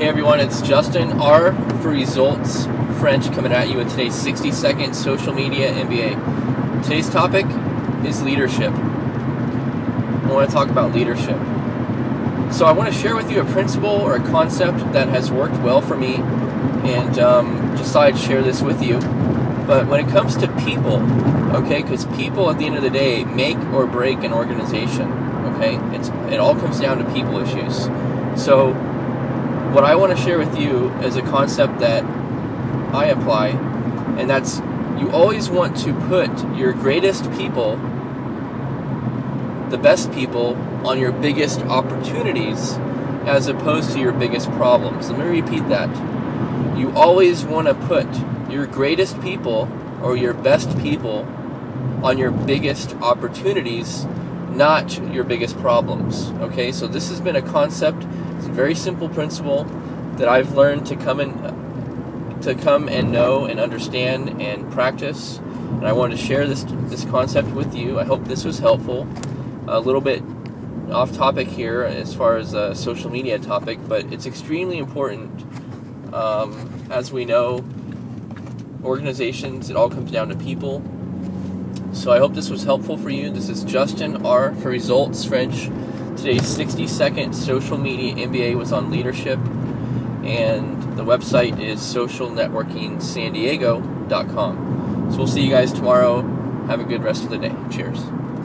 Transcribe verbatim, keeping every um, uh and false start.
Hey everyone, it's Justin R for Results French coming at you with today's sixty second social media M B A. Today's topic is leadership. I want to talk about leadership. So I want to share with you a principle or a concept that has worked well for me, and um, just thought I'd share this with you. But when it comes to people, okay, because people at the end of the day make or break an organization, okay? It's it all comes down to people issues. So what I want to share with you is a concept that I apply, and that's you always want to put your greatest people, the best people, on your biggest opportunities as opposed to your biggest problems. Let me repeat that. You always want to put your greatest people or your best people on your biggest opportunities, not your biggest problems. Okay, so this has been a concept. It's a very simple principle that I've learned to come and to come and know and understand and practice. And I wanted to share this this concept with you. I hope this was helpful. A little bit off topic here as far as a social media topic, but it's extremely important. Um, as we know, organizations, it all comes down to people. So I hope this was helpful for you. This is Justin R for Results French. Today's sixty second social media M B A was on leadership, and the website is social networking san diego dot com. So we'll see you guys tomorrow. Have a good rest of the day. Cheers.